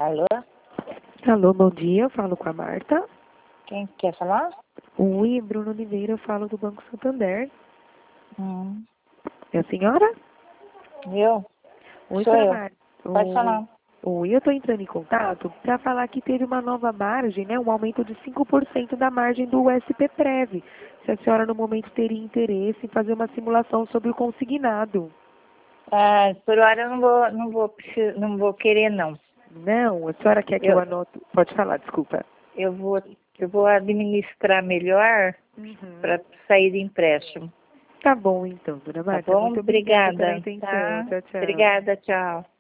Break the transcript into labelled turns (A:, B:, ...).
A: Alô?
B: Alô, bom dia, eu falo com a Marta.
A: Quem quer falar?
B: Oi, Bruno Oliveira, eu falo do Banco Santander.
A: Hum.
B: É a senhora?
A: Eu?
B: Oi,
A: Sou
B: senhora
A: eu.
B: Marta.
A: Pode falar.
B: Oi, eu estou entrando em contato para falar que teve uma nova margem, né? Um aumento de 5% da margem do SP-Prev. Se a senhora no momento teria interesse em fazer uma simulação sobre o consignado.
A: Ah, por hora eu não vou querer não.
B: Não, a senhora quer que eu
A: Eu,
B: anote? Pode falar, desculpa.
A: eu vou, eu vou administrar melhor
B: Uhum.
A: para sair de empréstimo.
B: Tá bom então, dona
A: Tá
B: Marta.
A: bom?
B: Muito obrigada pela
A: Obrigada.
B: atenção.
A: Tá?
B: Tchau, tchau.
A: Obrigada, tchau.